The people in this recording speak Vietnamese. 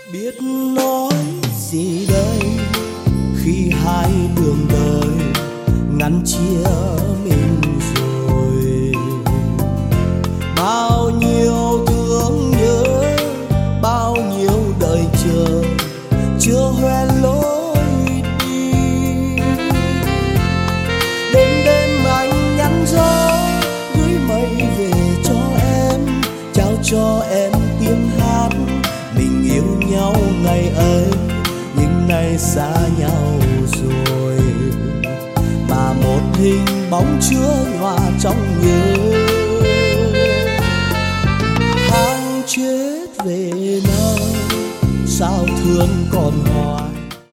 Biết nói gì đây khi hai đường đời ngăn chia mình rồi. Bao nhiêu thương nhớ, bao nhiêu đời chờ chưa hoen lối đi. Đêm đêm anh nhắn gió gửi mây về cho em, trao cho em tiếng hát mình yêu nhau ngày ấy. Nhưng nay xa nhau rồi, mà một hình bóng chứa hòa trong nhớ. Tháng chết về nào sao thương còn